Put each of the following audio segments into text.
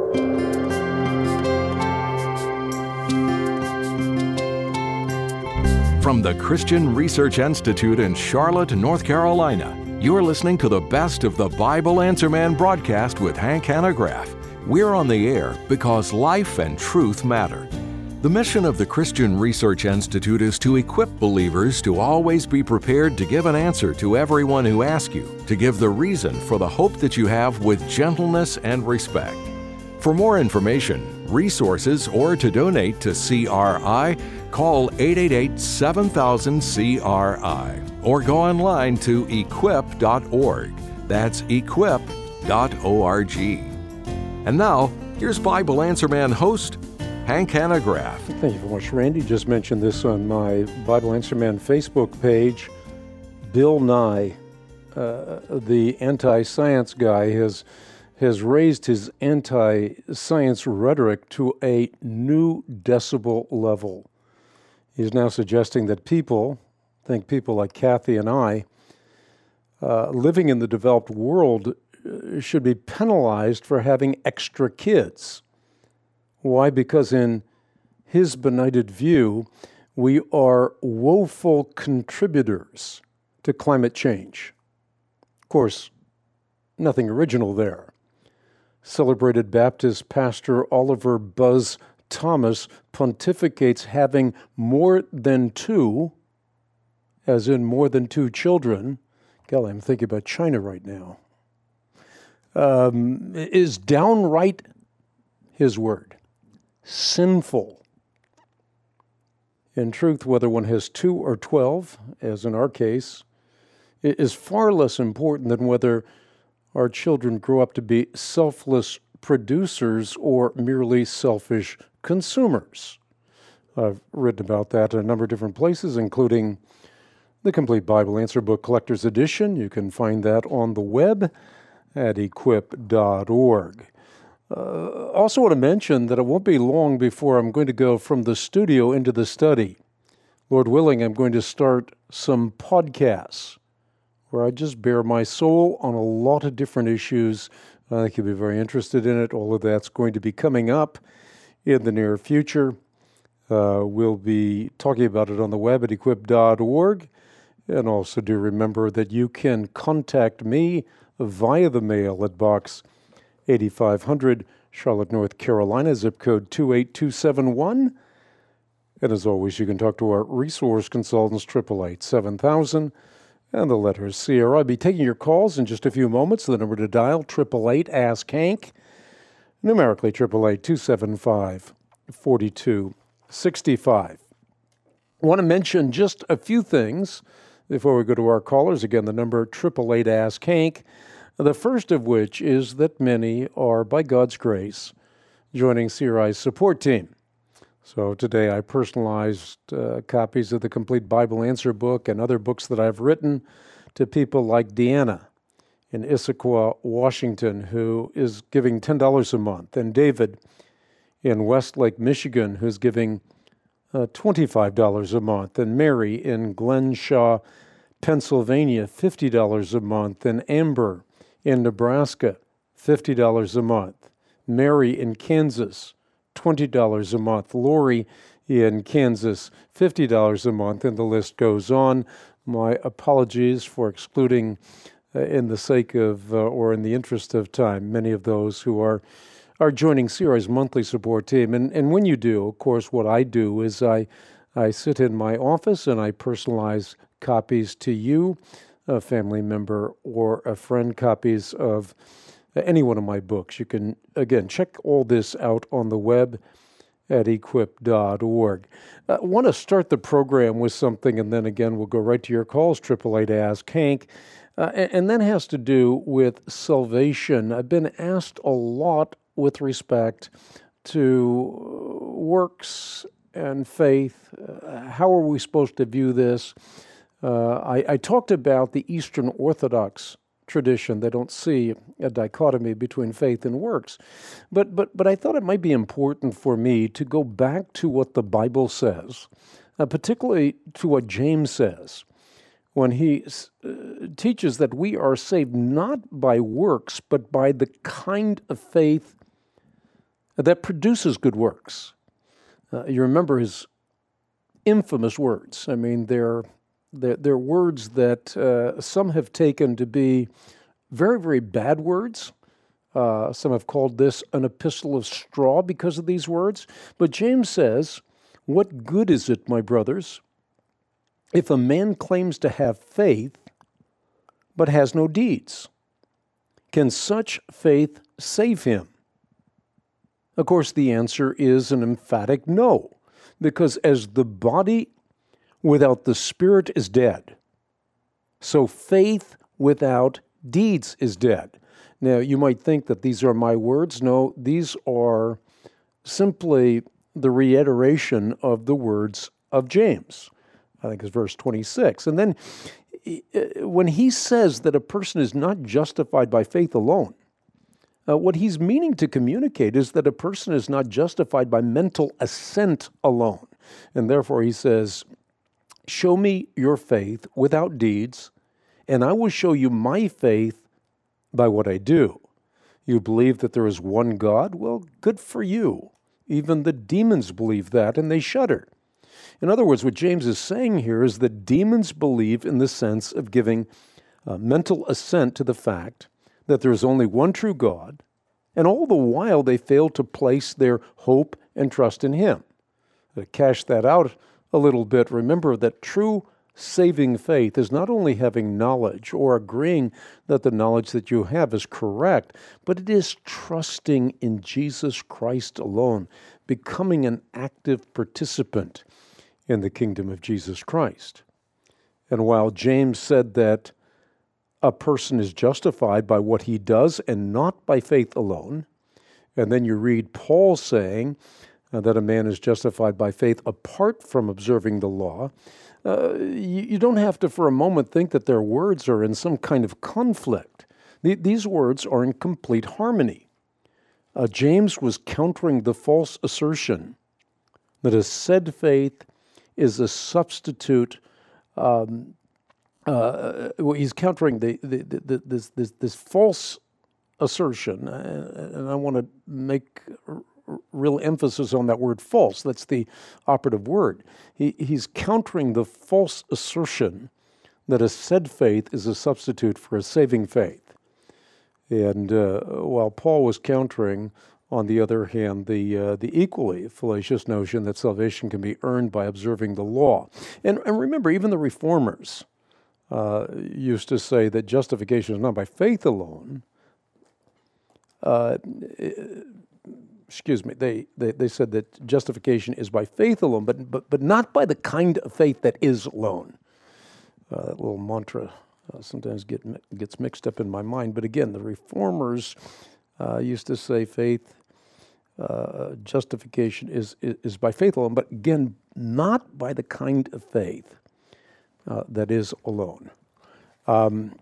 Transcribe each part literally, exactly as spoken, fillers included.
From the Christian Research Institute in Charlotte, North Carolina, you're listening to the best of the Bible Answer Man broadcast with Hank Hanegraaff. We're on the air because life and truth matter. The mission of the Christian Research Institute is to equip believers to always be prepared to give an answer to everyone who asks you, to give the reason for the hope that you have with gentleness and respect. For more information, resources, or to donate to C R I, call eight eight eight, seven thousand, C R I or go online to equip dot org. That's equip dot org. And now, here's Bible Answer Man host, Hank Hanegraaff. Thank you very much, Randy. Just mentioned this on my Bible Answer Man Facebook page. Bill Nye, uh, the anti-science guy, has has raised his anti-science rhetoric to a new decibel level. He's now suggesting that people, think people like Kathy and I, uh, living in the developed world uh, should be penalized for having extra kids. Why? Because in his benighted view, we are woeful contributors to climate change. Of course, nothing original there. Celebrated Baptist pastor Oliver Buzz Thomas pontificates having more than two, as in more than two children, golly, I'm thinking about China right now, um, is downright, his word, sinful. In truth, whether one has two or twelve, as in our case, is far less important than whether our children grow up to be selfless producers or merely selfish consumers. I've written about that in a number of different places, including the Complete Bible Answer Book Collector's Edition. You can find that on the web at equip dot org. Uh, also want to mention that it won't be long before I'm going to go from the studio into the study. Lord willing, I'm going to start some podcasts where I just bare my soul on a lot of different issues. I think you'll be very interested in it. All of that's going to be coming up in the near future. Uh, we'll be talking about it on the web at equip dot org. And also do remember that you can contact me via the mail at Box eighty-five hundred, Charlotte, North Carolina, zip code two eight two seven one. And as always, you can talk to our resource consultants, eight eight eight, seven thousand, and the letters C R I. I'll be taking your calls in just a few moments. The number to dial, eight eight eight, ask Hank, numerically eight eight eight, two seven five, four two six five. I want to mention just a few things before we go to our callers. Again, the number eight eight eight, ask Hank. The first of which is that many are, by God's grace, joining C R I's support team. So today I personalized uh, copies of the Complete Bible Answer book and other books that I've written to people like Deanna in Issaquah, Washington, who is giving ten dollars a month, and David in Westlake, Michigan, who's giving uh, twenty-five dollars a month, and Mary in Glenshaw, Pennsylvania, fifty dollars a month, and Amber in Nebraska, fifty dollars a month. Mary in Kansas, twenty dollars a month. Lori in Kansas, fifty dollars a month, and the list goes on. My apologies for excluding, uh, in the sake of, uh, or in the interest of time, many of those who are are joining C R I's monthly support team. And and when you do, of course, what I do is I, I sit in my office and I personalize copies to you, a family member or a friend, copies of any one of my books. You can, again, check all this out on the web at equip dot org. I want to start the program with something, and then again, we'll go right to your calls, eight eight eight, ask Hank. Uh, and, and that has to do with salvation. I've been asked a lot with respect to works and faith. Uh, how are we supposed to view this? Uh, I, I talked about the Eastern Orthodox tradition. They don't see a dichotomy between faith and works. But, but, but I thought it might be important for me to go back to what the Bible says, uh, particularly to what James says, when he uh, teaches that we are saved not by works, but by the kind of faith that produces good works. Uh, you remember his infamous words. I mean, they're, they're, they're words that uh, some have taken to be very, very bad words. Uh, some have called this an epistle of straw because of these words. But James says, "What good is it, my brothers, if a man claims to have faith but has no deeds? Can such faith save him?" Of course, the answer is an emphatic no, because as the body without the spirit is dead, so faith without deeds is dead. Now, you might think that these are my words. No, these are simply the reiteration of the words of James. I think it's verse twenty-six. And then when he says that a person is not justified by faith alone, uh, what he's meaning to communicate is that a person is not justified by mental assent alone. And therefore he says, "Show me your faith without deeds, and I will show you my faith by what I do. You believe that there is one God? Well, good for you. Even the demons believe that, and they shudder." In other words, what James is saying here is that demons believe in the sense of giving uh, mental assent to the fact that there is only one true God, and all the while they fail to place their hope and trust in Him. To cash that out a little bit, remember that true saving faith is not only having knowledge or agreeing that the knowledge that you have is correct, but it is trusting in Jesus Christ alone, becoming an active participant in the kingdom of Jesus Christ. And while James said that a person is justified by what he does and not by faith alone, and then you read Paul saying uh, that a man is justified by faith apart from observing the law, Uh, you, you don't have to for a moment think that their words are in some kind of conflict. The, these words are in complete harmony. Uh, James was countering the false assertion that a said faith is a substitute. Um, uh, well, he's countering the, the, the, the, this, this, this false assertion, uh, and I want to make real emphasis on that word false. That's the operative word. He, he's countering the false assertion that a said faith is a substitute for a saving faith. And uh, while Paul was countering, on the other hand, the uh, the equally fallacious notion that salvation can be earned by observing the law. And, and remember, even the reformers uh, used to say that justification is not by faith alone. Uh, Excuse me, they, they, they said that justification is by faith alone, but but, but not by the kind of faith that is alone. Uh, that little mantra uh, sometimes get, gets mixed up in my mind. But again, the reformers uh, used to say faith, uh, justification is, is, is by faith alone, but again, not by the kind of faith uh, that is alone. Um,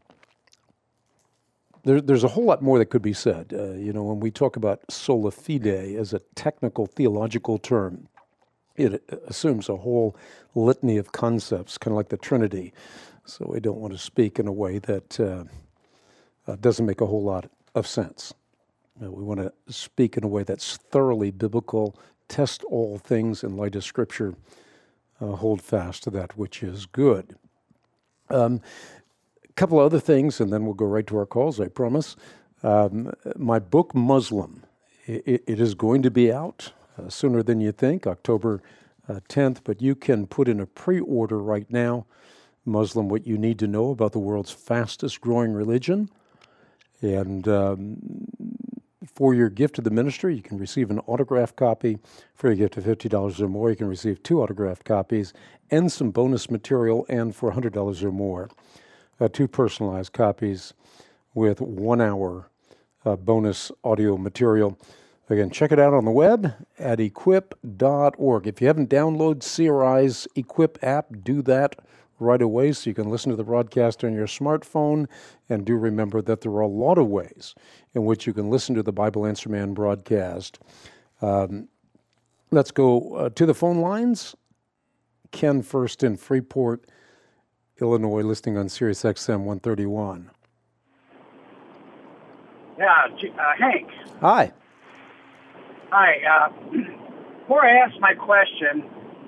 There, there's a whole lot more that could be said. Uh, you know, when we talk about sola fide as a technical theological term, it assumes a whole litany of concepts, kind of like the Trinity. So we don't want to speak in a way that uh, uh, doesn't make a whole lot of sense. Uh, we want to speak in a way that's thoroughly biblical, test all things in light of Scripture, uh, hold fast to that which is good. Um, couple other things, and then we'll go right to our calls, I promise. Um, my book, Muslim, it, it is going to be out uh, sooner than you think, October uh, tenth, but you can put in a pre-order right now, Muslim, What You Need to Know About the World's Fastest Growing Religion. And um, for your gift to the ministry, you can receive an autographed copy. For your gift of fifty dollars or more, you can receive two autographed copies and some bonus material, and for one hundred dollars or more, Uh, two personalized copies with one hour uh, bonus audio material. Again, check it out on the web at equip dot org. If you haven't downloaded C R I's Equip app, do that right away so you can listen to the broadcast on your smartphone. And do remember that there are a lot of ways in which you can listen to the Bible Answer Man broadcast. Um, let's go uh, to the phone lines. Ken first in Freeport, Illinois, listening on Sirius X M one thirty-one. Yeah, uh, Hank. Hi. Hi. Uh, before I ask my question,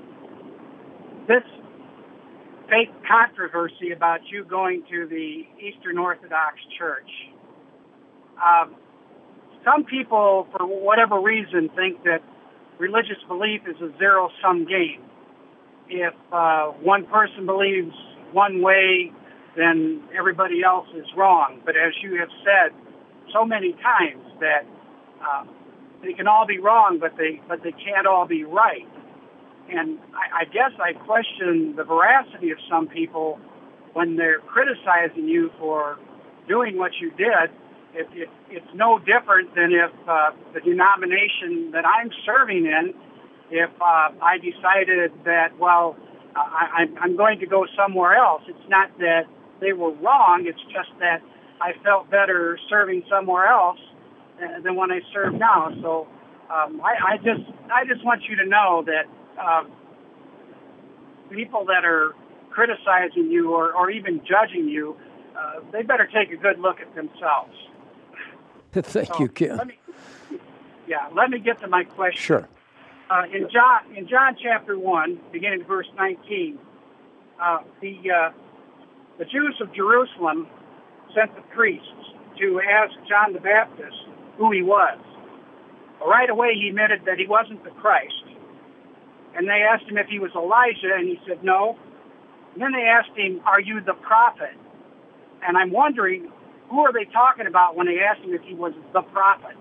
this fake controversy about you going to the Eastern Orthodox Church, um, some people, for whatever reason, think that religious belief is a zero-sum game. If uh, one person believes one way, then everybody else is wrong. But as you have said so many times, that uh, they can all be wrong, but they but they can't all be right. And I, I guess I question the veracity of some people when they're criticizing you for doing what you did. It, it, it's no different than if uh, the denomination that I'm serving in, if uh, I decided that, well, I, I'm going to go somewhere else. It's not that they were wrong. It's just that I felt better serving somewhere else than when I serve now. So um, I, I just I just want you to know that uh, people that are criticizing you or, or even judging you, uh, they better take a good look at themselves. Thank so you, Ken. Let me, yeah, let me get to my question. Sure. Uh, in John, in John chapter one, beginning verse nineteen, uh, the uh, the Jews of Jerusalem sent the priests to ask John the Baptist who he was. Well, right away, he admitted that he wasn't the Christ, and they asked him if he was Elijah, and he said no. And then they asked him, "Are you the prophet?" And I'm wondering, who are they talking about when they asked him if he was the prophet?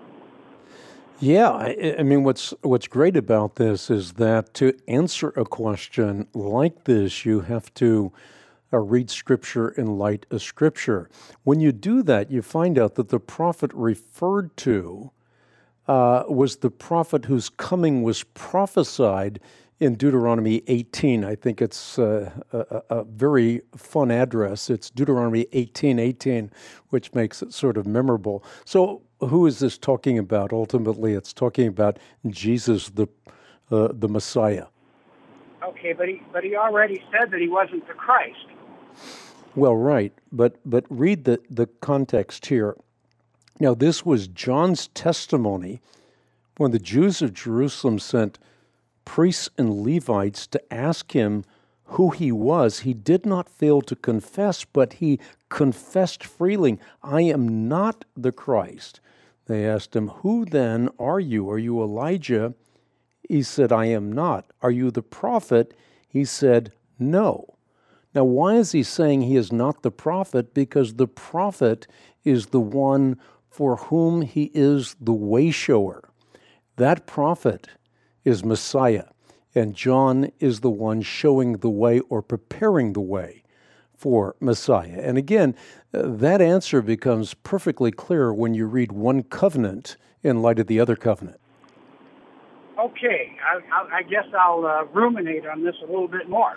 Yeah, I, I mean, what's what's great about this is that to answer a question like this, you have to uh, read Scripture in light of Scripture. When you do that, you find out that the prophet referred to uh, was the prophet whose coming was prophesied in Deuteronomy eighteen. I think it's uh, a, a very fun address. It's Deuteronomy eighteen eighteen, which makes it sort of memorable. So who is this talking about? Ultimately, it's talking about Jesus, the uh, the Messiah. Okay, but he but he already said that he wasn't the Christ. Well, right, but but read the, the context here. Now, this was John's testimony when the Jews of Jerusalem sent priests and Levites to ask him who he was. He did not fail to confess, but he confessed freely, "I am not the Christ." They asked him, "Who then are you? Are you Elijah?" He said, "I am not." "Are you the prophet?" He said, "No." Now, why is he saying he is not the prophet? Because the prophet is the one for whom he is the way shower. That prophet is Messiah, and John is the one showing the way or preparing the way for Messiah. And again, uh, that answer becomes perfectly clear when you read one covenant in light of the other covenant. Okay, I, I, I guess I'll uh, ruminate on this a little bit more.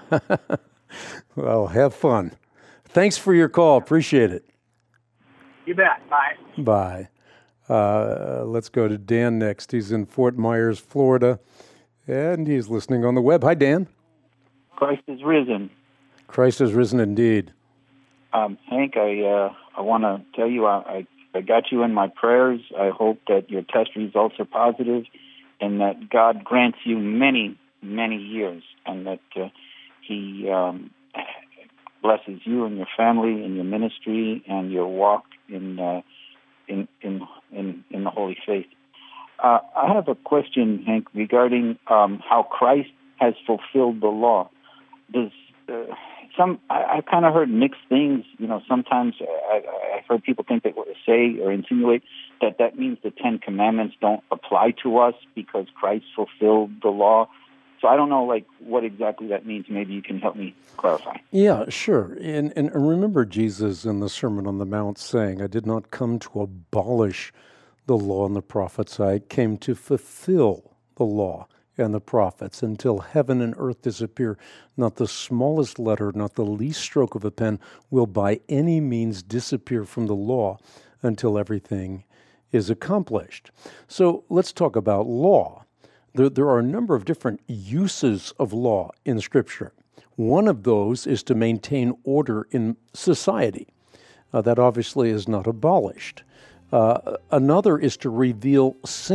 Well, have fun. Thanks for your call. Appreciate it. You bet. Bye. Bye. Uh, let's go to Dan next. He's in Fort Myers, Florida, and he's listening on the web. Hi, Dan. Christ is risen. Christ is risen indeed. Um, Hank, I uh, I want to tell you, I, I, I got you in my prayers. I hope that your test results are positive and that God grants you many, many years and that uh, He um, blesses you and your family and your ministry and your walk in uh, in, in in in the holy faith. Uh, I have a question, Hank, regarding um, how Christ has fulfilled the law. Does uh, some I, I've kind of heard mixed things. You know, sometimes I, I've heard people think that say or insinuate that that means the Ten Commandments don't apply to us because Christ fulfilled the law. So I don't know, like, what exactly that means. Maybe you can help me clarify. Yeah, sure. And, and remember Jesus in the Sermon on the Mount saying, "I did not come to abolish the law and the prophets. I came to fulfill the law and the prophets. Until heaven and earth disappear, not the smallest letter, not the least stroke of a pen will by any means disappear from the law until everything is accomplished." So let's talk about law. There, there are a number of different uses of law in Scripture. One of those is to maintain order in society. Uh, that obviously is not abolished. Uh, another is to reveal sin.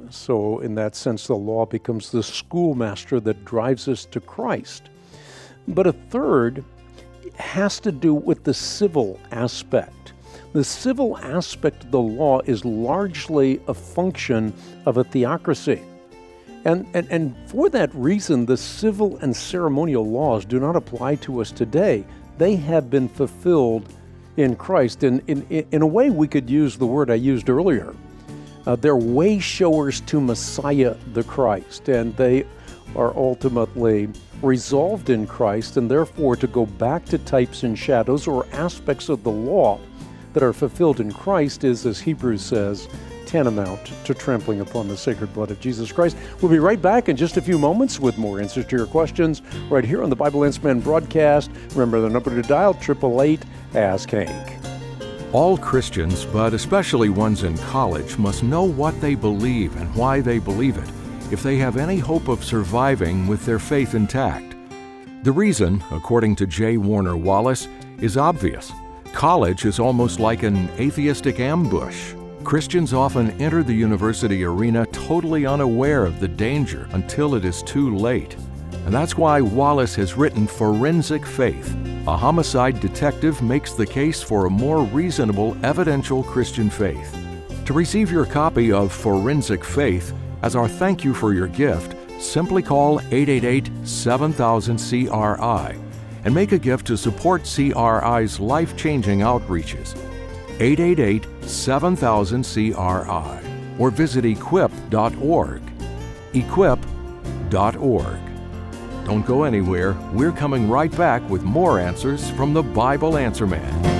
So in that sense, the law becomes the schoolmaster that drives us to Christ. But a third has to do with the civil aspect. The civil aspect of the law is largely a function of a theocracy. And, and, and for that reason, the civil and ceremonial laws do not apply to us today. They have been fulfilled in Christ. And in, in, in a way, we could use the word I used earlier. Uh, they're way showers to Messiah the Christ, and they are ultimately resolved in Christ, and therefore to go back to types and shadows or aspects of the law that are fulfilled in Christ is, as Hebrews says, tantamount to trampling upon the sacred blood of Jesus Christ. We'll be right back in just a few moments with more answers to your questions right here on the Bible Answer Man broadcast. Remember the number to dial, eight eight eight, ask Hank. All Christians, but especially ones in college, must know what they believe and why they believe it if they have any hope of surviving with their faith intact. The reason, according to J. Warner Wallace, is obvious. College is almost like an atheistic ambush. Christians often enter the university arena totally unaware of the danger until it is too late. And that's why Wallace has written Forensic Faith. A homicide detective makes the case for a more reasonable, evidential Christian faith. To receive your copy of Forensic Faith, as our thank you for your gift, simply call eight eight eight, seven thousand, C R I and make a gift to support C R I's life-changing outreaches. eight eight eight, seven thousand, C R I or visit equip dot org. equip dot org. Don't go anywhere. We're coming right back with more answers from the Bible Answer Man.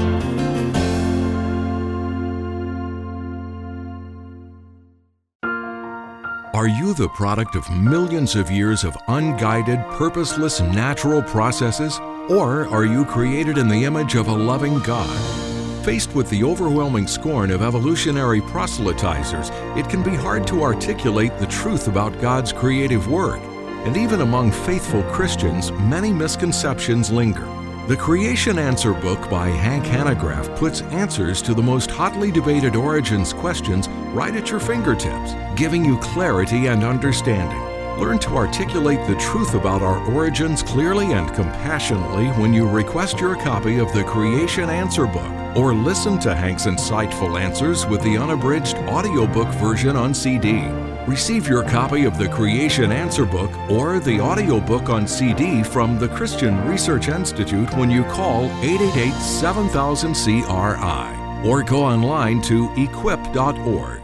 Are you the product of millions of years of unguided, purposeless, natural processes? Or are you created in the image of a loving God? Faced with the overwhelming scorn of evolutionary proselytizers, it can be hard to articulate the truth about God's creative work. And even among faithful Christians, many misconceptions linger. The Creation Answer book by Hank Hanegraaff puts answers to the most hotly debated origins questions right at your fingertips, giving you clarity and understanding. Learn to articulate the truth about our origins clearly and compassionately when you request your copy of the Creation Answer book, or listen to Hank's insightful answers with the unabridged audiobook version on C D. Receive your copy of the Creation Answer book or the audiobook on C D from the Christian Research Institute when you call eight eight eight, seven thousand, C R I or go online to equip dot org.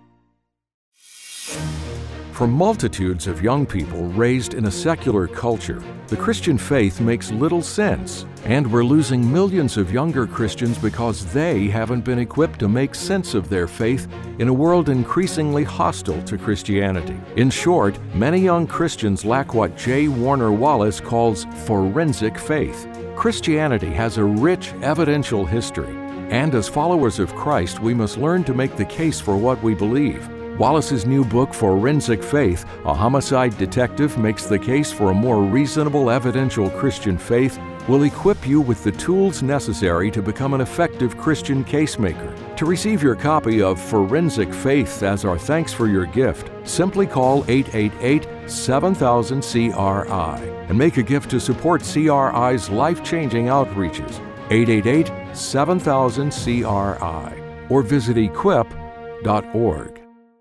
For multitudes of young people raised in a secular culture, the Christian faith makes little sense, and we're losing millions of younger Christians because they haven't been equipped to make sense of their faith in a world increasingly hostile to Christianity. In short, many young Christians lack what J. Warner Wallace calls forensic faith. Christianity has a rich evidential history, and as followers of Christ, we must learn to make the case for what we believe. Wallace's new book, Forensic Faith, A Homicide Detective Makes the Case for a More Reasonable Evidential Christian Faith, will equip you with the tools necessary to become an effective Christian casemaker. To receive your copy of Forensic Faith as our thanks for your gift, simply call eight eight eight, seven thousand, C R I and make a gift to support C R I's life-changing outreaches. eight eight eight, seven thousand, C R I or visit equip dot org.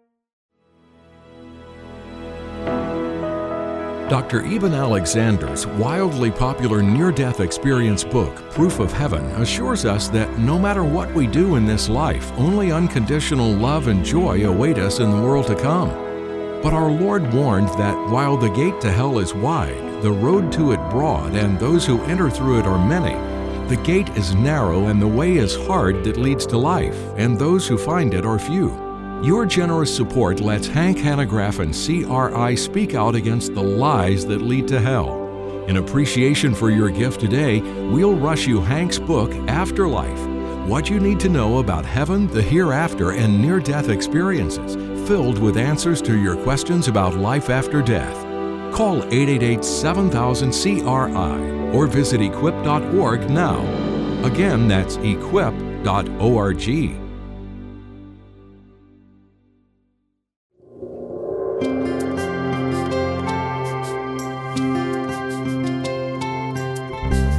Doctor Eben Alexander's wildly popular near-death experience book, Proof of Heaven, assures us that no matter what we do in this life, only unconditional love and joy await us in the world to come. But our Lord warned that while the gate to hell is wide, the road to it broad, and those who enter through it are many, the gate is narrow and the way is hard that leads to life, and those who find it are few. Your generous support lets Hank Hanegraaff and C R I speak out against the lies that lead to hell. In appreciation for your gift today, we'll rush you Hank's book, Afterlife, What You Need to Know About Heaven, the Hereafter, and Near-Death Experiences, filled with answers to your questions about life after death. Call eight eight eight, seven thousand, C R I or visit equip dot org now. Again, that's equip dot org.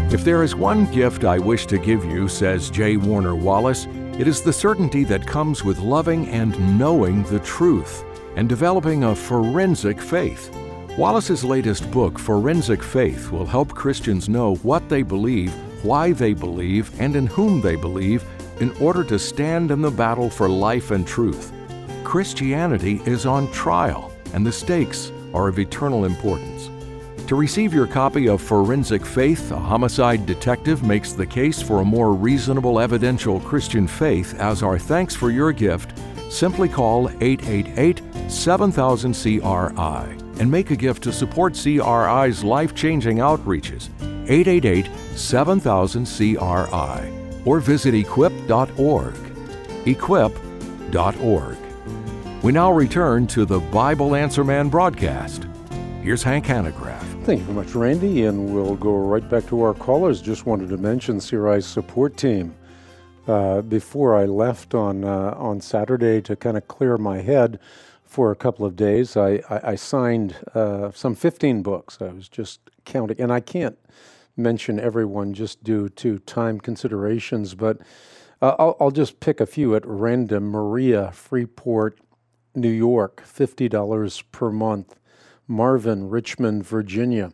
If there is one gift I wish to give you, says J. Warner Wallace, it is the certainty that comes with loving and knowing the truth and developing a forensic faith. Wallace's latest book, Forensic Faith, will help Christians know what they believe, why they believe, and in whom they believe in order to stand in the battle for life and truth. Christianity is on trial, and the stakes are of eternal importance. To receive your copy of Forensic Faith, a homicide detective makes the case for a more reasonable evidential Christian faith as our thanks for your gift, simply call eight eight eight, seven thousand, C R I and make a gift to support C R I's life-changing outreaches, eight eight eight, seven thousand, C R I, or visit equip dot org, equip dot org. We now return to the Bible Answer Man broadcast. Here's Hank Hanegraaff. Thank you very much, Randy, and we'll go right back to our callers. Just wanted to mention C R I's support team. Uh, before I left on uh, on Saturday to kind of clear my head for a couple of days, I, I, I signed uh, some fifteen books. I was just counting, and I can't mention everyone just due to time considerations, but uh, I'll, I'll just pick a few at random. Maria, Freeport, New York, fifty dollars per month. Marvin, Richmond, Virginia,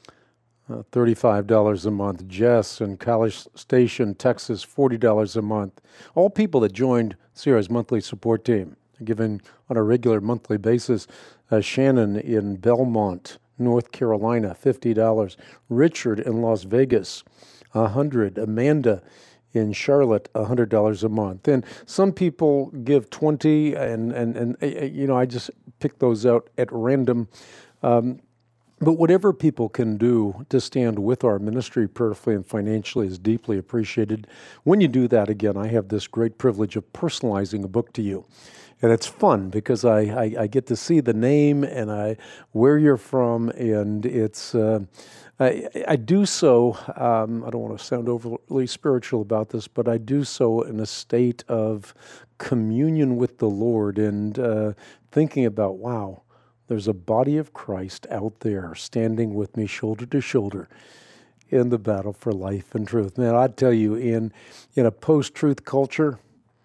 uh, thirty-five dollars a month. Jess in College Station, Texas, forty dollars a month. All people that joined C R I's monthly support team, given on a regular monthly basis. Uh, Shannon in Belmont, North Carolina, fifty dollars. Richard in Las Vegas, one hundred dollars. Amanda in Charlotte, one hundred dollars a month. And some people give twenty dollars, and, and, and uh, you know, I just pick those out at random. Um, but whatever people can do to stand with our ministry prayerfully and financially is deeply appreciated. When you do that, again, I have this great privilege of personalizing a book to you. And it's fun because I, I, I get to see the name and I where you're from, and it's uh, I, I do so, um, I don't want to sound overly spiritual about this, but I do so in a state of communion with the Lord and uh, thinking about, wow, there's a body of Christ out there standing with me shoulder to shoulder in the battle for life and truth. Man, I tell you, in in a post-truth culture,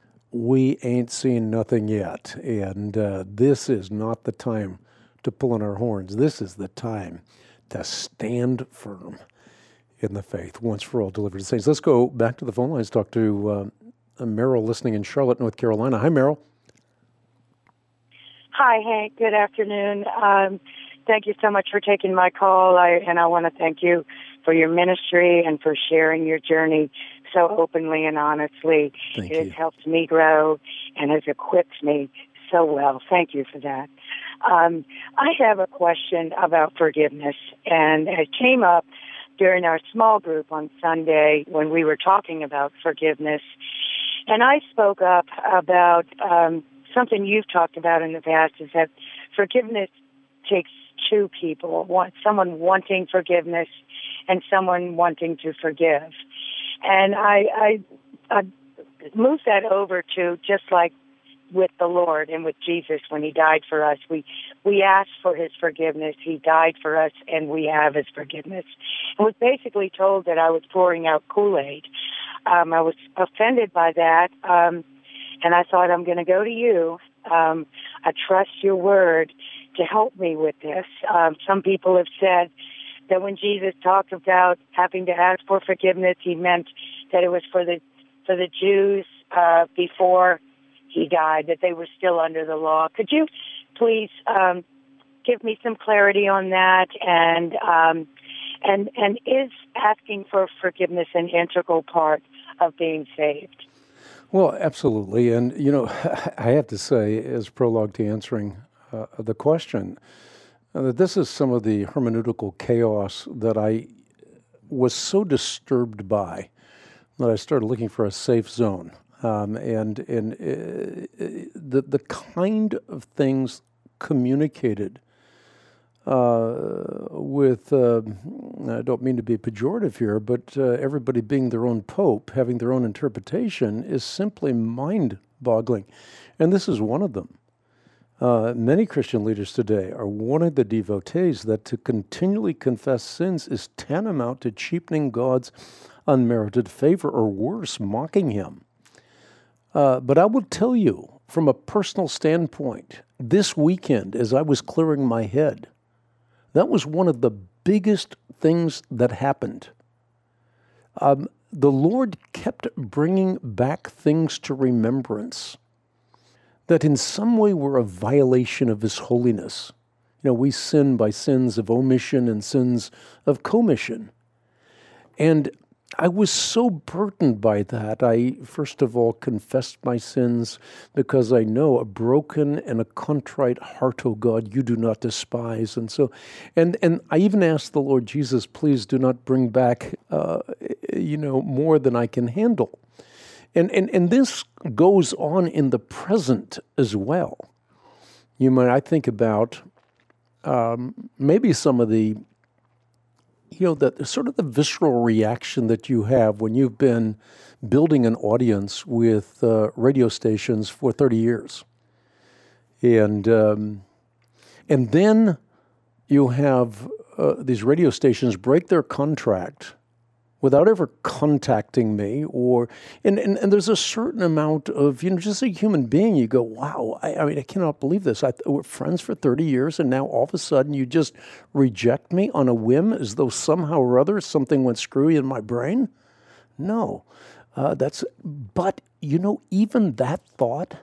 we ain't seen nothing yet. And uh, this is not the time to pull on our horns. This is the time to stand firm in the faith, once for all delivered to saints. Let's go back to the phone lines, talk to uh, Merrill listening in Charlotte, North Carolina. Hi, Merrill. Hi, Hank. Good afternoon. Um, thank you so much for taking my call, I, and I want to thank you for your ministry and for sharing your journey so openly and honestly. Thank it you. has helped me grow and has equipped me so well. Thank you for that. Um, I have a question about forgiveness, and it came up during our small group on Sunday when we were talking about forgiveness. And I spoke up about um, something you've talked about in the past, is that forgiveness takes two people, one, someone wanting forgiveness and someone wanting to forgive. And I, I, I moved that over to just like with the Lord and with Jesus when he died for us. We we asked for his forgiveness. He died for us, and we have his forgiveness. And was basically told that I was pouring out Kool-Aid. Um, I was offended by that, um, and I thought, I'm going to go to you. Um, I trust your word to help me with this. Um, some people have said that when Jesus talked about having to ask for forgiveness, he meant that it was for the for the Jews uh, before he died, that they were still under the law. Could you please um, give me some clarity on that? And um, and and is asking for forgiveness an integral part of being saved? Well, absolutely. And, you know, I have to say, as prologue to answering uh, the question, uh, that this is some of the hermeneutical chaos that I was so disturbed by that I started looking for a safe zone. Um, and and uh, the the kind of things communicated uh, with, uh, I don't mean to be pejorative here, but uh, everybody being their own pope, having their own interpretation, is simply mind-boggling. And this is one of them. Uh, many Christian leaders today are warning the devotees that to continually confess sins is tantamount to cheapening God's unmerited favor, or worse, mocking him. Uh, but I will tell you, from a personal standpoint, this weekend, as I was clearing my head, that was one of the biggest things that happened. Um, the Lord kept bringing back things to remembrance that in some way were a violation of his holiness. You know, we sin by sins of omission and sins of commission. And I was so burdened by that. I, first of all, confessed my sins because I know a broken and a contrite heart, O God, you do not despise. And so, and, and I even asked the Lord Jesus, please do not bring back, uh, you know, more than I can handle. And, and, and this goes on in the present as well. You might, I think about um, maybe some of the You know, the sort of the visceral reaction that you have when you've been building an audience with uh, radio stations for thirty years. And um, and then you have uh, these radio stations break their contract without ever contacting me, or and, and, and there's a certain amount of, you know, just a human being, you go, wow, I, I mean, I cannot believe this. I, we're friends for thirty years, and now all of a sudden you just reject me on a whim as though somehow or other something went screwy in my brain? No. Uh, that's, but, you know, even that thought,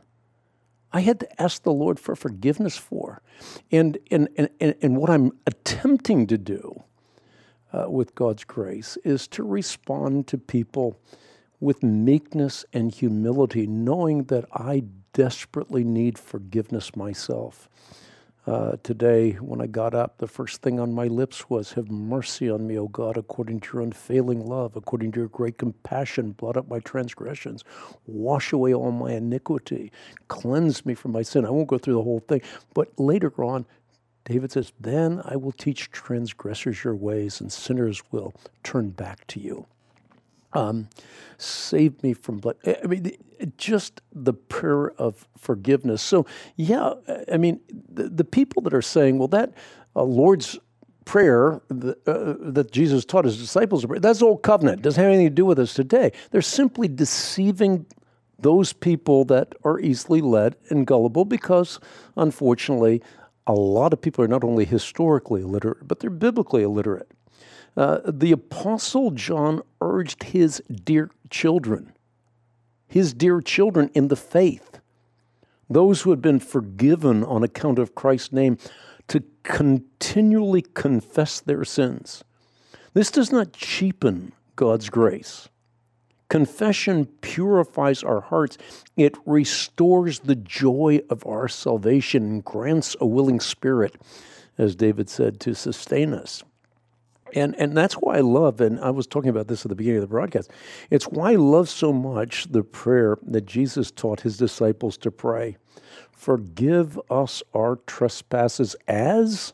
I had to ask the Lord for forgiveness for. And, and, and, and what I'm attempting to do Uh, with God's grace is to respond to people with meekness and humility, knowing that I desperately need forgiveness myself. Uh, today, when I got up, the first thing on my lips was, have mercy on me, O God, according to your unfailing love, according to your great compassion, blot out my transgressions, wash away all my iniquity, cleanse me from my sin. I won't go through the whole thing, but later on, David says, then I will teach transgressors your ways, and sinners will turn back to you. Um, save me from blood. I mean, just the prayer of forgiveness. So, yeah, I mean, the, the people that are saying, well, that uh, Lord's Prayer the, uh, that Jesus taught his disciples, that's old covenant. It doesn't have anything to do with us today. They're simply deceiving those people that are easily led and gullible because, unfortunately, a lot of people are not only historically illiterate, but they're biblically illiterate. Uh, the Apostle John urged his dear children, his dear children in the faith, those who had been forgiven on account of Christ's name, to continually confess their sins. This does not cheapen God's grace. Confession purifies our hearts. It restores the joy of our salvation and grants a willing spirit, as David said, to sustain us. And and that's why I love, and I was talking about this at the beginning of the broadcast, it's why I love so much the prayer that Jesus taught his disciples to pray. Forgive us our trespasses as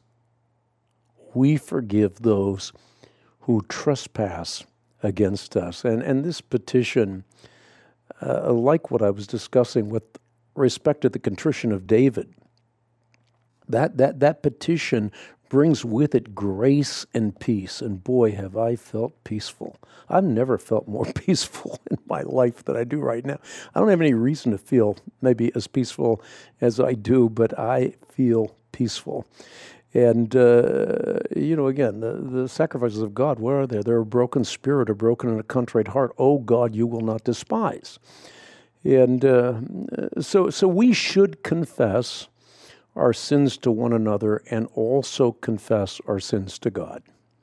we forgive those who trespass against us. And and this petition, uh, like what I was discussing with respect to the contrition of David, that that that petition brings with it grace and peace. And boy, have I felt peaceful. I've never felt more peaceful in my life than I do right now. I don't have any reason to feel maybe as peaceful as I do, but I feel peaceful. And, uh, you know, again, the, the sacrifices of God, where are they? They're a broken spirit, a broken and a contrite heart. Oh, God, you will not despise. And uh, so, so we should confess our sins to one another and also confess our sins to God.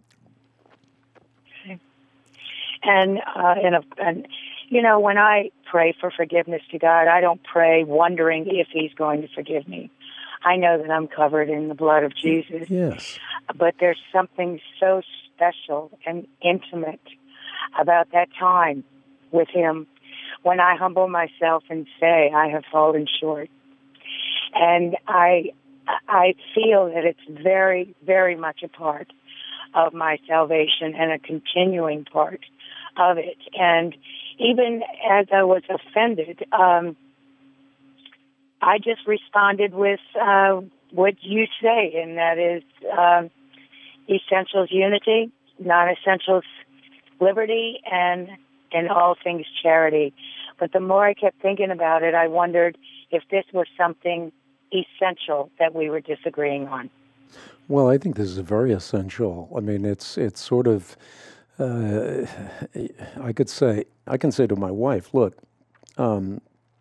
Okay. And, uh, and, uh, and, you know, when I pray for forgiveness to God, I don't pray wondering if he's going to forgive me. I know that I'm covered in the blood of Jesus. Yes. But there's something so special and intimate about that time with him when I humble myself and say, I have fallen short. And I I feel that it's very, very much a part of my salvation and a continuing part of it. And even as I was offended, um, I just responded with uh, what you say, and that is um, essentials unity, non-essentials liberty, and in all things charity. But the more I kept thinking about it, I wondered if this was something essential that we were disagreeing on. Well, I think this is very essential. I mean, it's it's sort of, uh, I could say, I can say to my wife, look, um,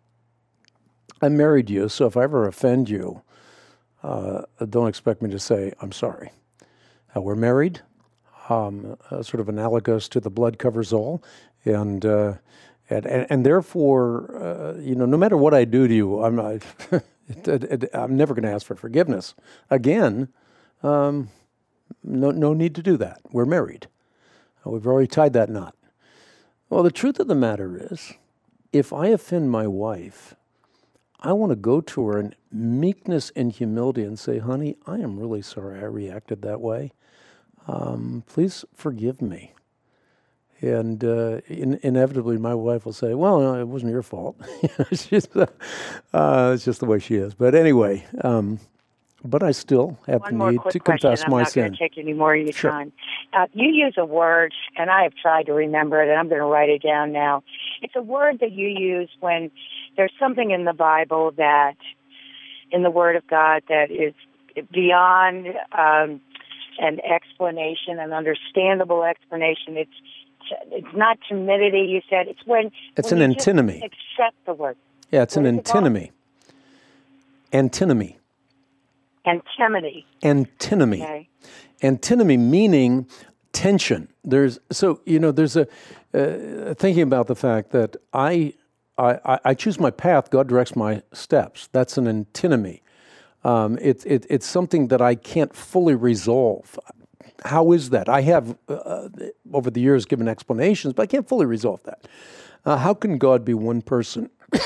I married you, so if I ever offend you, uh, don't expect me to say, I'm sorry. Uh, we're married, um, uh, sort of analogous to the blood covers all, and uh, and, and, and therefore, uh, you know, no matter what I do to you, I'm not, it, it, it, I'm never going to ask for forgiveness. Again, um, no, no need to do that. We're married. Uh, we've already tied that knot. Well, the truth of the matter is, if I offend my wife, I want to go to her in meekness and humility and say, honey, I am really sorry I reacted that way. Um, please forgive me. And uh, in, inevitably, my wife will say, well, no, it wasn't your fault. it's, just, uh, uh, it's just the way she is. But anyway, um, but I still have One the need to confess I'm my not sin. I'm not going to take any more of your Sure. time. Uh, you use a word, and I have tried to remember it, and I'm going to write it down now. It's a word that you use when there's something in the Bible that, in the Word of God, that is beyond um, an explanation, an understandable explanation. It's it's not timidity, you said. It's when, It's when an you just antinomy. accept the word. Yeah, it's What an is it called? antinomy. Antinomy. Antinomy. Antinomy. Okay. Antinomy meaning tension. There's so you know there's a uh, thinking about the fact that I, I I choose my path, God directs my steps. That's an antinomy. Um, it, it it's something that I can't fully resolve. How is that? I have uh, over the years given explanations, but I can't fully resolve that. Uh, how can God be one person,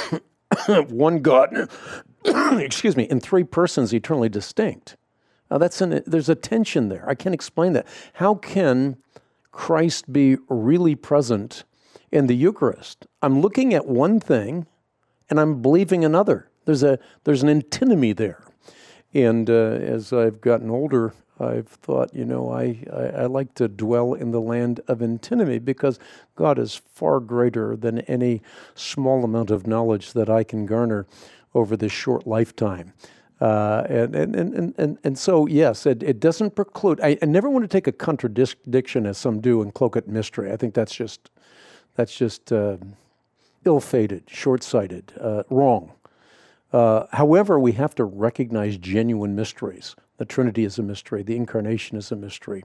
one God? excuse me, in three persons eternally distinct? Uh, that's an, there's a tension there. I can't explain that. How can Christ be really present in the Eucharist? I'm looking at one thing, and I'm believing another. There's a there's an antinomy there. And uh, as I've gotten older, I've thought, you know, I, I, I like to dwell in the land of antinomy because God is far greater than any small amount of knowledge that I can garner over this short lifetime. Uh, and, and, and, and, and so, yes, it, it doesn't preclude. I, I never want to take a contradiction, as some do, and cloak it in mystery. I think that's just that's just uh, ill-fated, short-sighted, uh, wrong. Uh, however, we have to recognize genuine mysteries. The Trinity is a mystery. The Incarnation is a mystery.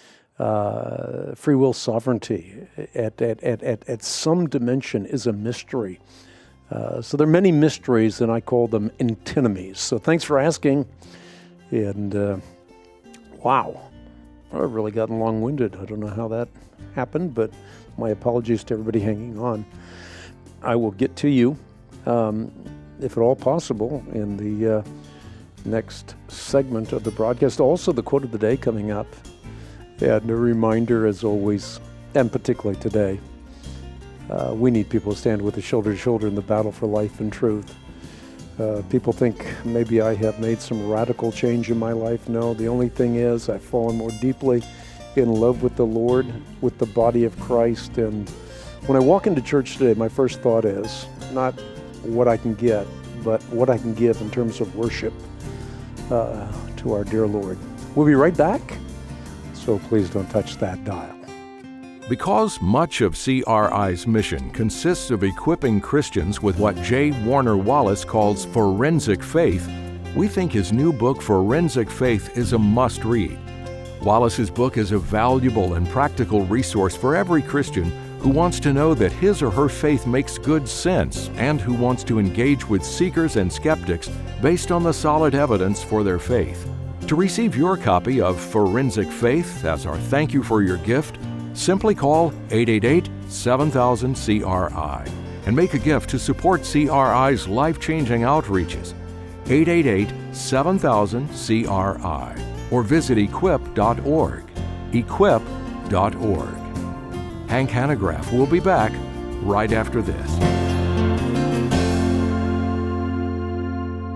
Uh, free will sovereignty at, at, at, at, at some dimension is a mystery. Uh, so there are many mysteries, and I call them antinomies. So thanks for asking. And uh, wow, I've really gotten long-winded. I don't know how that happened, but my apologies to everybody hanging on. I will get to you, um, if at all possible, in the uh, next segment of the broadcast. Also, the quote of the day coming up. And a reminder, as always, and particularly today, Uh, we need people to stand with us shoulder to shoulder in the battle for life and truth. Uh, people think maybe I have made some radical change in my life. No, the only thing is I've fallen more deeply in love with the Lord, with the body of Christ. And when I walk into church today, my first thought is not what I can get, but what I can give in terms of worship uh, to our dear Lord. We'll be right back, so please don't touch that dial. Because much of C R I's mission consists of equipping Christians with what J. Warner Wallace calls forensic faith, we think his new book, Forensic Faith, is a must-read. Wallace's book is a valuable and practical resource for every Christian who wants to know that his or her faith makes good sense and who wants to engage with seekers and skeptics based on the solid evidence for their faith. To receive your copy of Forensic Faith as our thank you for your gift, simply call eight eight eight, seven thousand, C R I and make a gift to support C R I's life-changing outreaches. eight eight eight, seven thousand, C R I or visit equip dot org. equip dot org. Hank Hanegraaff will be back right after this.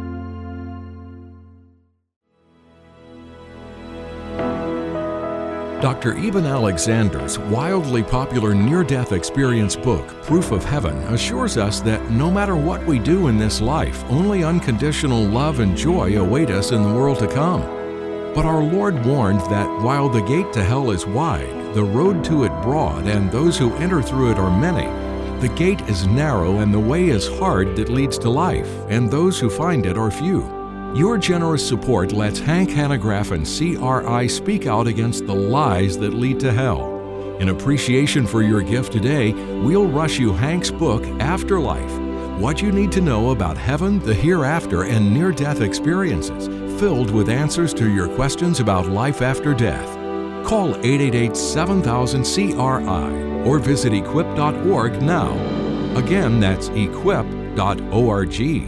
Doctor Eben Alexander's wildly popular near-death experience book, Proof of Heaven, assures us that no matter what we do in this life, only unconditional love and joy await us in the world to come. But our Lord warned that while the gate to hell is wide, the road to it broad, and those who enter through it are many, the gate is narrow and the way is hard that leads to life, and those who find it are few. Your generous support lets Hank Hanegraaff and C R I speak out against the lies that lead to hell. In appreciation for your gift today, we'll rush you Hank's book, Afterlife: What You Need to Know About Heaven, the Hereafter, and Near-Death Experiences, filled with answers to your questions about life after death. Call eight eight eight, seven thousand, C R I or visit equip dot org now. Again, that's equip dot org.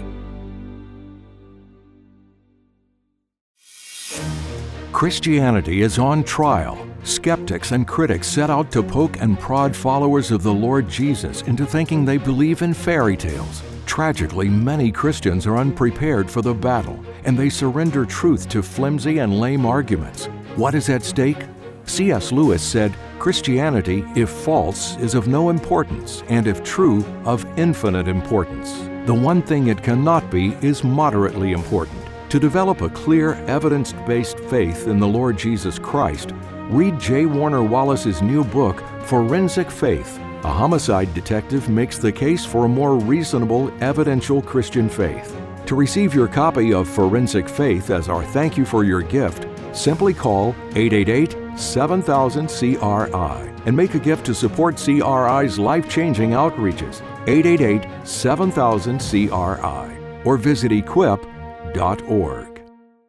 Christianity is on trial. Skeptics and critics set out to poke and prod followers of the Lord Jesus into thinking they believe in fairy tales. Tragically, many Christians are unprepared for the battle, and they surrender truth to flimsy and lame arguments. What is at stake? C S Lewis said, "Christianity, if false, is of no importance, and if true, of infinite importance. The one thing it cannot be is moderately important." To develop a clear, evidence-based faith in the Lord Jesus Christ, read J. Warner Wallace's new book, Forensic Faith. A homicide detective makes the case for a more reasonable, evidential Christian faith. To receive your copy of Forensic Faith as our thank you for your gift, simply call eight eight eight, seven thousand, C R I and make a gift to support C R I's life-changing outreaches, eight eight eight, seven thousand, C R I, or visit equip dot org.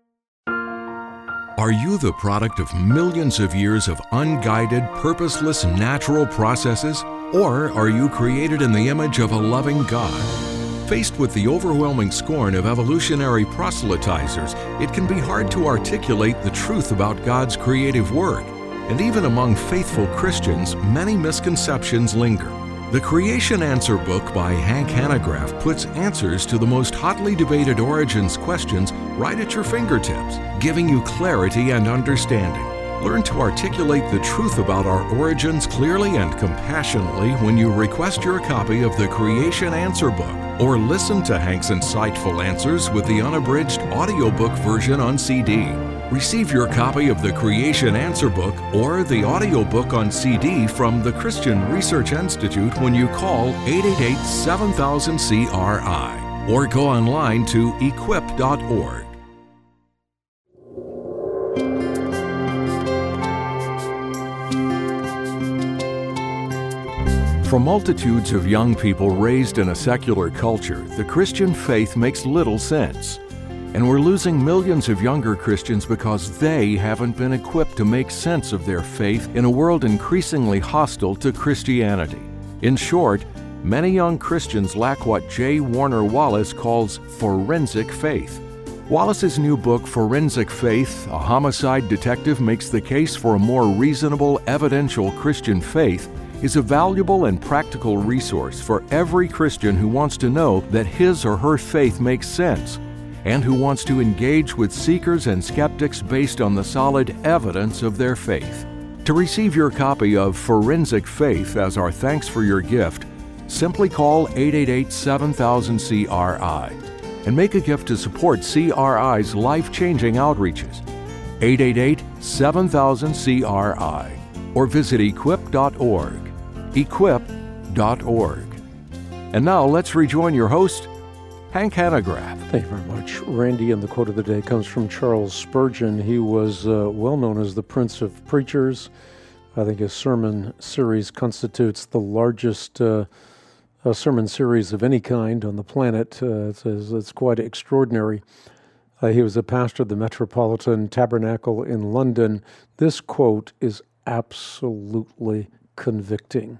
Are you the product of millions of years of unguided, purposeless natural processes? Or are you created in the image of a loving God? Faced with the overwhelming scorn of evolutionary proselytizers, it can be hard to articulate the truth about God's creative work. And even among faithful Christians, many misconceptions linger. The Creation Answer book by Hank Hanegraaff puts answers to the most hotly debated origins questions right at your fingertips, giving you clarity and understanding. Learn to articulate the truth about our origins clearly and compassionately when you request your copy of the Creation Answer book, or listen to Hank's insightful answers with the unabridged audiobook version on C D. Receive your copy of the Creation Answer book or the audiobook on C D from the Christian Research Institute when you call eight eight eight, seven thousand, C R I or go online to equip dot org. For multitudes of young people raised in a secular culture, the Christian faith makes little sense. And we're losing millions of younger Christians because they haven't been equipped to make sense of their faith in a world increasingly hostile to Christianity. In short, many young Christians lack what J. Warner Wallace calls forensic faith. Wallace's new book, Forensic Faith: A Homicide Detective Makes the Case for a More Reasonable, Evidential Christian Faith, is a valuable and practical resource for every Christian who wants to know that his or her faith makes sense, and who wants to engage with seekers and skeptics based on the solid evidence of their faith. To receive your copy of Forensic Faith as our thanks for your gift, simply call eight eight eight, seven thousand, C R I and make a gift to support C R I's life-changing outreaches, eight eight eight, seven thousand, C R I, or visit equip dot org, equip dot org. And now let's rejoin your host, Hank Hanegraaff. Thank you very much, Randy. And the quote of the day comes from Charles Spurgeon. He was uh, well known as the Prince of Preachers. I think his sermon series constitutes the largest uh, uh, sermon series of any kind on the planet. Uh, it's, it's quite extraordinary. Uh, he was a pastor of the Metropolitan Tabernacle in London. This quote is absolutely convicting.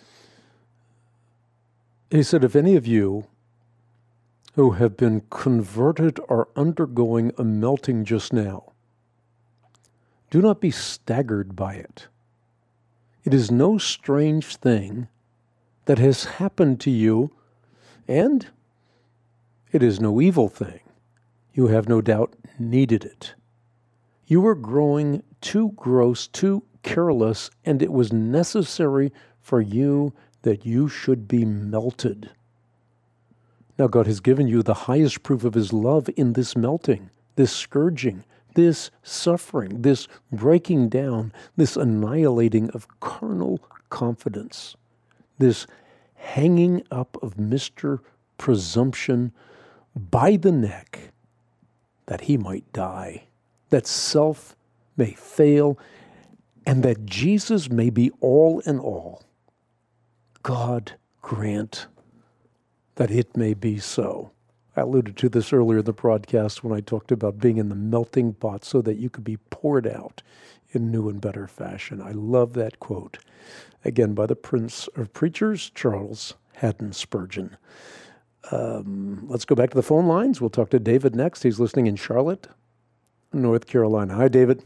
He said, "If any of you who have been converted are undergoing a melting just now, do not be staggered by it. It is no strange thing that has happened to you, and it is no evil thing. You have no doubt needed it. You were growing too gross, too careless, and it was necessary for you that you should be melted. Now God has given you the highest proof of his love in this melting, this scourging, this suffering, this breaking down, this annihilating of carnal confidence, this hanging up of Mister Presumption by the neck, that he might die, that self may fail, and that Jesus may be all in all. God grant that it may be so. I alluded to this earlier in the broadcast when I talked about being in the melting pot so that you could be poured out in new and better fashion. I love that quote. Again, by the Prince of Preachers, Charles Haddon Spurgeon. Um, let's go back to the phone lines. We'll talk to David next. He's listening in Charlotte, North Carolina. Hi, David.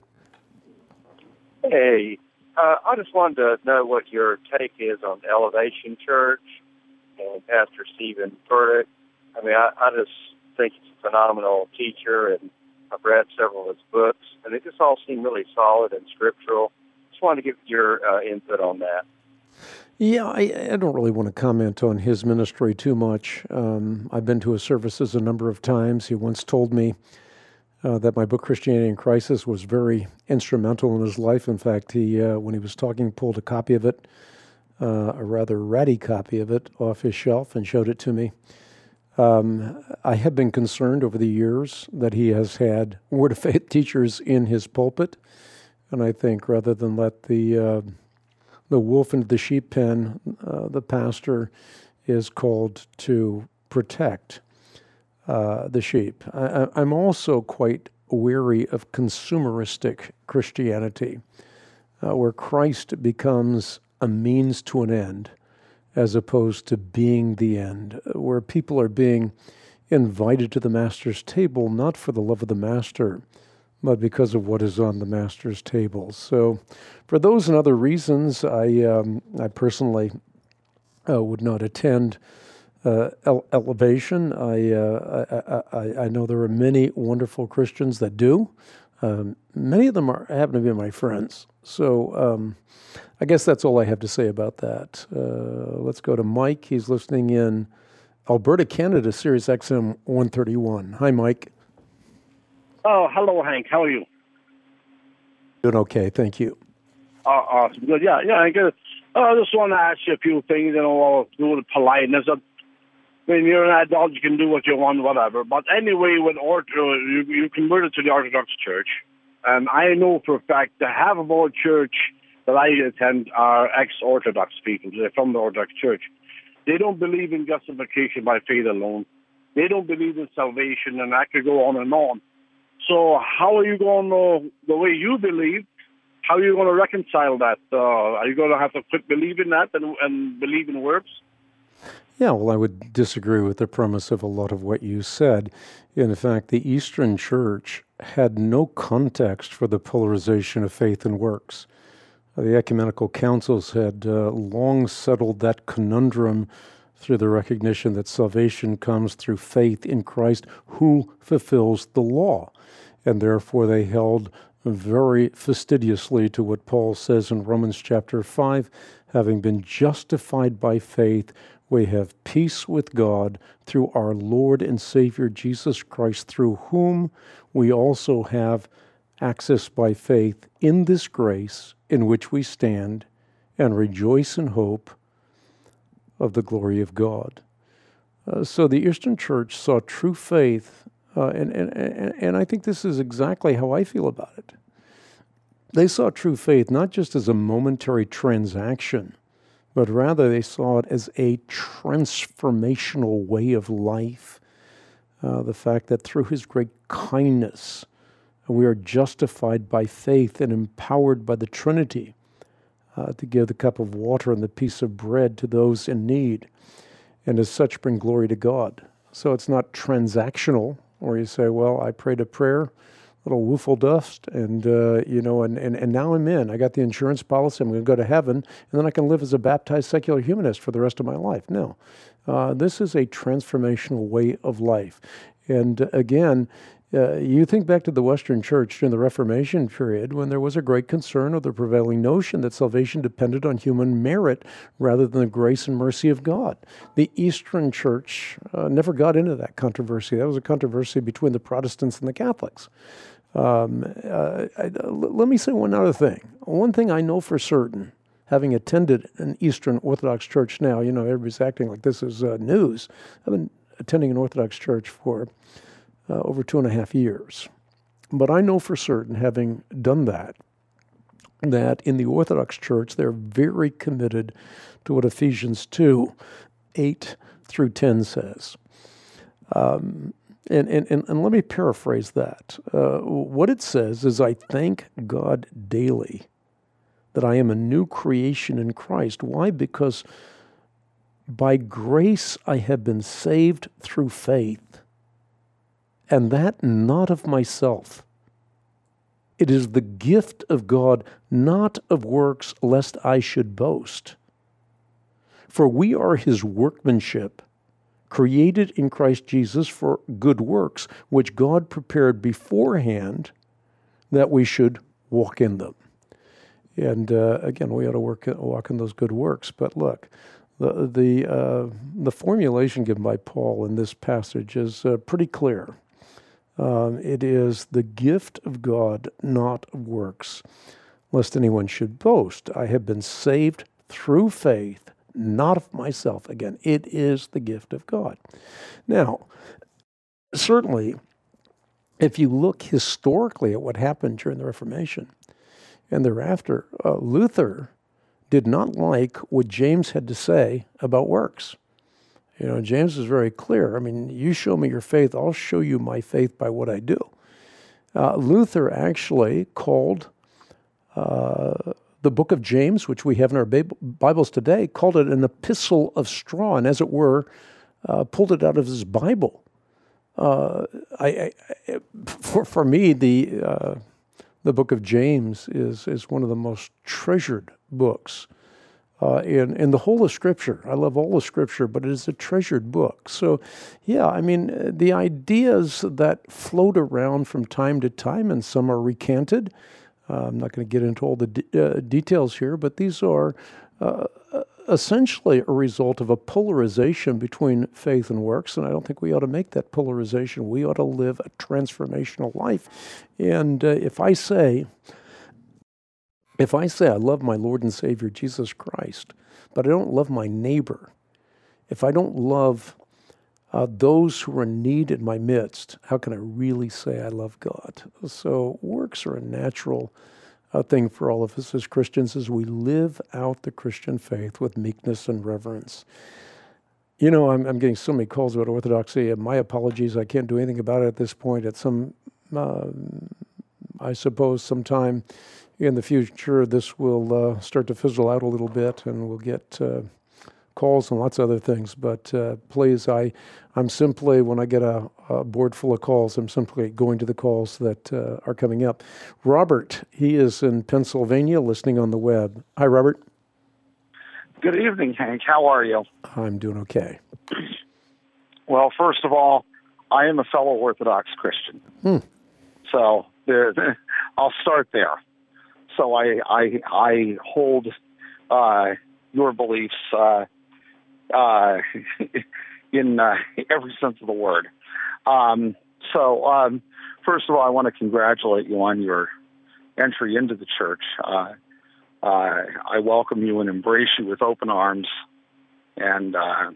Hey, uh, I just wanted to know what your take is on Elevation Church and Pastor Stephen Furtick. I mean, I, I just think he's a phenomenal teacher, and I've read several of his books, and they just all seem really solid and scriptural. Just wanted to get your uh, input on that. Yeah, I, I don't really want to comment on his ministry too much. Um, I've been to his services a number of times. He once told me uh, that my book, Christianity in Crisis, was very instrumental in his life. In fact, he, uh, when he was talking, pulled a copy of it, uh, a rather ratty copy of it, off his shelf and showed it to me. Um, I have been concerned over the years that he has had Word of Faith teachers in his pulpit, and I think rather than let the uh, the wolf into the sheep pen, uh, the pastor is called to protect uh, the sheep. I, I'm also quite weary of consumeristic Christianity, uh, where Christ becomes a means to an end, as opposed to being the end, where people are being invited to the Master's table, not for the love of the Master, but because of what is on the Master's table. So for those and other reasons, I um, I personally uh, would not attend uh, ele- Elevation. I, uh, I, I I know there are many wonderful Christians that do. Um, many of them are happen to be my friends. So um, I guess that's all I have to say about that. Uh, let's go to Mike. He's listening in Alberta, Canada, Sirius X M one thirty-one. Hi, Mike. Oh, hello, Hank. How are you? Doing okay, thank you. Uh, awesome. Good. Yeah, yeah. I guess, uh, I just want to ask you a few things, you know, do with politeness. When you're an adult, you can do what you want, whatever. But anyway, with Ortho, you, you converted to the Orthodox Church. And I know for a fact that half of our church that I attend are ex-Orthodox people. They're from the Orthodox Church. They don't believe in justification by faith alone. They don't believe in salvation, and I could go on and on. So how are you going to, the way you believe, how are you going to reconcile that? Uh, are you going to have to quit believing that and, and believe in works? Yeah, well, I would disagree with the premise of a lot of what you said. In fact, the Eastern Church had no context for the polarization of faith and works. The ecumenical councils had uh, long settled that conundrum through the recognition that salvation comes through faith in Christ who fulfills the law. And therefore they held very fastidiously to what Paul says in Romans chapter five, having been justified by faith, we have peace with God through our Lord and Savior Jesus Christ, through whom we also have access by faith in this grace in which we stand and rejoice in hope of the glory of God. Uh, so the Eastern Church saw true faith, uh, and, and, and, and I think this is exactly how I feel about it. They saw true faith not just as a momentary transaction, but rather they saw it as a transformational way of life. Uh, the fact that through his great kindness, we are justified by faith and empowered by the Trinity uh, to give the cup of water and the piece of bread to those in need, and as such bring glory to God. So it's not transactional, where you say, well, I prayed a prayer, little woofle dust, and uh, you know, and, and, and now I'm in. I got the insurance policy, I'm going to go to heaven, and then I can live as a baptized secular humanist for the rest of my life. No. Uh, this is a transformational way of life. And again, Uh, you think back to the Western Church during the Reformation period when there was a great concern of the prevailing notion that salvation depended on human merit rather than the grace and mercy of God. The Eastern Church uh, never got into that controversy. That was a controversy between the Protestants and the Catholics. Um, uh, I, let me say one other thing. One thing I know for certain, having attended an Eastern Orthodox church now, you know, everybody's acting like this is uh, news. I've been attending an Orthodox church for uh, over two and a half years. But I know for certain, having done that, that in the Orthodox church, they're very committed to what Ephesians two, eight through ten says. Um, and, and, and, and let me paraphrase that. Uh, what it says is, I thank God daily that I am a new creation in Christ. Why? Because by grace I have been saved through faith, and that not of myself. It is the gift of God, not of works, lest I should boast. For we are his workmanship, created in Christ Jesus for good works, which God prepared beforehand that we should walk in them. And uh, again, we ought to work, walk in those good works. But look, the the uh, the formulation given by Paul in this passage is uh, pretty clear. Um, it is the gift of God, not of works, lest anyone should boast. I have been saved through faith, not of myself. Again, it is the gift of God. Now, certainly, if you look historically at what happened during the Reformation and thereafter, uh, Luther did not like what James had to say about works. You know, James is very clear. I mean, you show me your faith, I'll show you my faith by what I do. Uh, Luther actually called uh, the book of James, which we have in our Bibles today, called it an epistle of straw, and as it were, uh, pulled it out of his Bible. Uh, I, I, for for me, the uh, the book of James is is one of the most treasured books uh, in in the whole of Scripture. I love all of Scripture, but it is a treasured book. So, yeah, I mean, the ideas that float around from time to time, and some are recanted. Uh, I'm not going to get into all the de- uh, details here, but these are uh, essentially a result of a polarization between faith and works, and I don't think we ought to make that polarization. We ought to live a transformational life. And uh, if I say, if I say I love my Lord and Savior Jesus Christ, but I don't love my neighbor, if I don't love uh, those who are in need in my midst, how can I really say I love God? So works are a natural uh, thing for all of us as Christians as we live out the Christian faith with meekness and reverence. You know, I'm, I'm getting so many calls about orthodoxy, and my apologies, I can't do anything about it at this point. At some, uh, I suppose sometime in the future, this will uh, start to fizzle out a little bit, and we'll get uh, calls and lots of other things. But uh, please, I, I'm simply, when I get a, a board full of calls, I'm simply going to the calls that uh, are coming up. Robert, he is in Pennsylvania, listening on the web. Hi, Robert. Good evening, Hank. How are you? I'm doing okay. Well, first of all, I am a fellow Orthodox Christian. Hmm. So there, I'll start there. So I, I, I hold uh, your beliefs uh, uh, in uh, every sense of the word. Um, so um, first of all, I want to congratulate you on your entry into the church. Uh, uh, I welcome you and embrace you with open arms. And uh,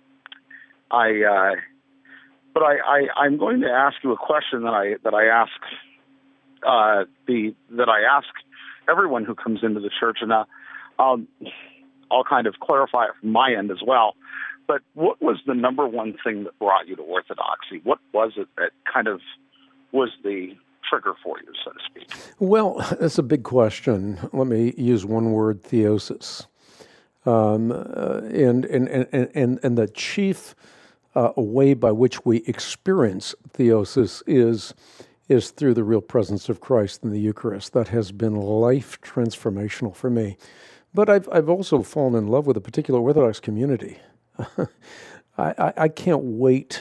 I, uh, but I, I, I'm going to ask you a question that I that I ask uh, the that I ask everyone who comes into the church, and uh, um, I'll kind of clarify it from my end as well. But what was the number one thing that brought you to Orthodoxy? What was it that kind of was the trigger for you, so to speak? Well, that's a big question. Let me use one word: theosis. Um, uh, and, and and and and the chief uh, way by which we experience theosis is is through the real presence of Christ in the Eucharist. That has been life transformational for me. But I've I've also fallen in love with a particular Orthodox community. I, I, I can't wait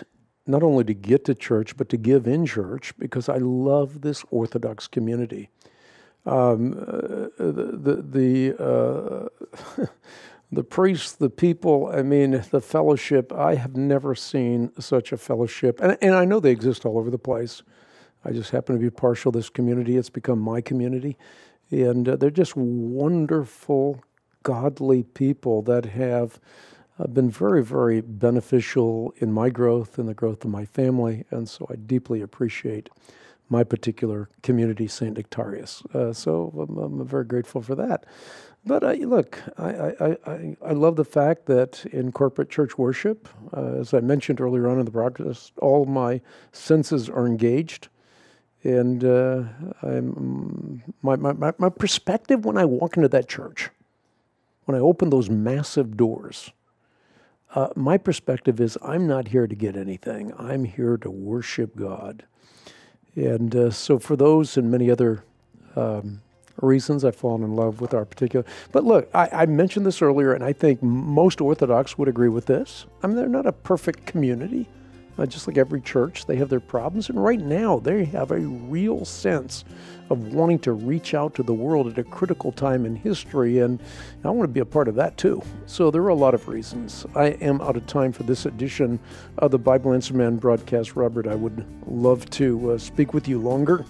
not only to get to church, but to give in church because I love this Orthodox community. Um, uh, the the uh, the priests, the people, I mean, the fellowship. I have never seen such a fellowship, and and I know they exist all over the place. I just happen to be partial to this community. It's become my community, and uh, they're just wonderful, godly people that have uh, been very, very beneficial in my growth and the growth of my family, and so I deeply appreciate my particular community, Saint Nectarius. Uh, so I'm, I'm very grateful for that. But uh, look, I, I, I, I love the fact that in corporate church worship, uh, as I mentioned earlier on in the broadcast, all my senses are engaged. And uh, I'm, my, my, my perspective when I walk into that church, when I open those massive doors, uh, my perspective is I'm not here to get anything. I'm here to worship God. And uh, so for those and many other um, reasons, I've fallen in love with our particular... But look, I, I mentioned this earlier, and I think most Orthodox would agree with this. I mean, they're not a perfect community. Uh, just like every church, they have their problems. And right now, they have a real sense of wanting to reach out to the world at a critical time in history. And I want to be a part of that, too. So there are a lot of reasons. I am out of time for this edition of the Bible Answer Man broadcast. Robert, I would love to uh, speak with you longer.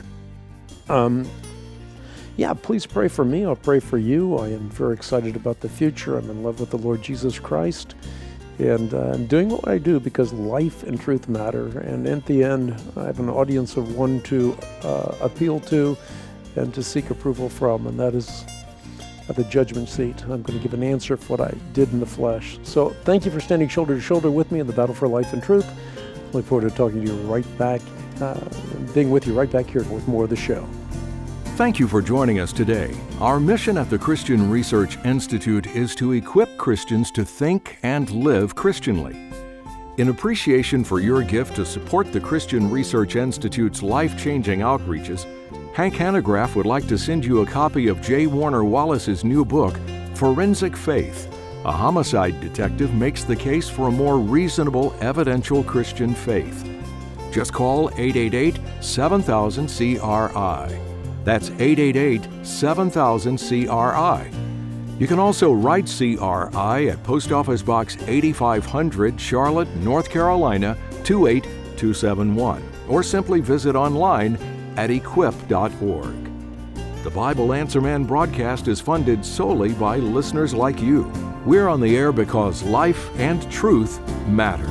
Um, yeah, please pray for me. I'll pray for you. I am very excited about the future. I'm in love with the Lord Jesus Christ. And uh, I'm doing what I do because life and truth matter. And at the end, I have an audience of one to uh, appeal to and to seek approval from, and that is at the judgment seat. I'm going to give an answer for what I did in the flesh. So thank you for standing shoulder to shoulder with me in the battle for life and truth. Look forward to talking to you right back, uh, being with you right back here with more of the show. Thank you for joining us today. Our mission at the Christian Research Institute is to equip Christians to think and live Christianly. In appreciation for your gift to support the Christian Research Institute's life-changing outreaches, Hank Hanegraaff would like to send you a copy of J. Warner Wallace's new book, Forensic Faith. A homicide detective makes the case for a more reasonable, evidential Christian faith. Just call eight eight eight, seven thousand, C R I. That's eight eight eight, seven thousand, C R I. You can also write C R I at Post Office Box eighty-five hundred, Charlotte, North Carolina, two eight two seven one, or simply visit online at equip dot org. The Bible Answer Man broadcast is funded solely by listeners like you. We're on the air because life and truth matter.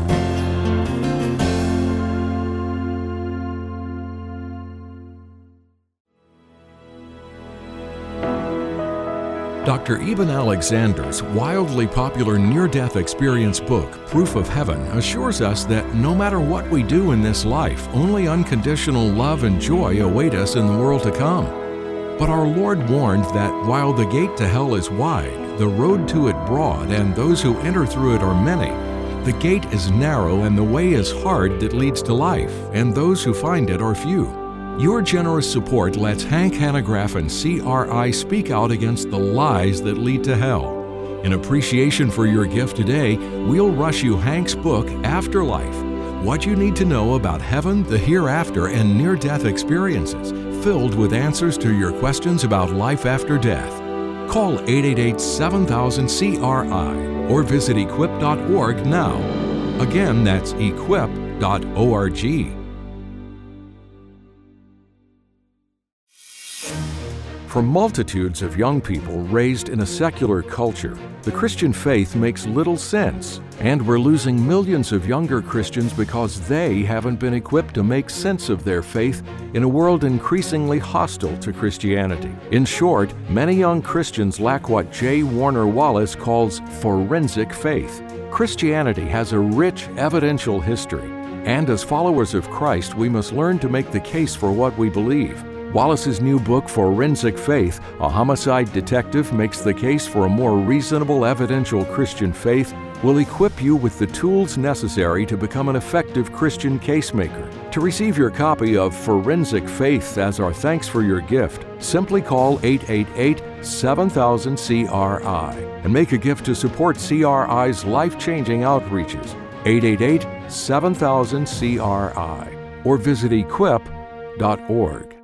Doctor Eben Alexander's wildly popular near-death experience book, Proof of Heaven, assures us that no matter what we do in this life, only unconditional love and joy await us in the world to come. But our Lord warned that while the gate to hell is wide, the road to it broad, and those who enter through it are many, the gate is narrow and the way is hard that leads to life, and those who find it are few. Your generous support lets Hank Hanegraaff and C R I speak out against the lies that lead to hell. In appreciation for your gift today, we'll rush you Hank's book, Afterlife, What You Need to Know About Heaven, the Hereafter, and Near-Death Experiences, filled with answers to your questions about life after death. Call eight eight eight, seven thousand, C R I or visit equip dot org now. Again, that's equip dot org. For multitudes of young people raised in a secular culture, the Christian faith makes little sense, and we're losing millions of younger Christians because they haven't been equipped to make sense of their faith in a world increasingly hostile to Christianity. In short, many young Christians lack what J. Warner Wallace calls forensic faith. Christianity has a rich evidential history, and as followers of Christ, we must learn to make the case for what we believe. Wallace's new book, Forensic Faith, A Homicide Detective Makes the Case for a More Reasonable Evidential Christian Faith, will equip you with the tools necessary to become an effective Christian casemaker. To receive your copy of Forensic Faith as our thanks for your gift, simply call eight eight eight, seven thousand, C R I and make a gift to support C R I's life-changing outreaches. eight eight eight, seven thousand, C R I, or visit equip dot org.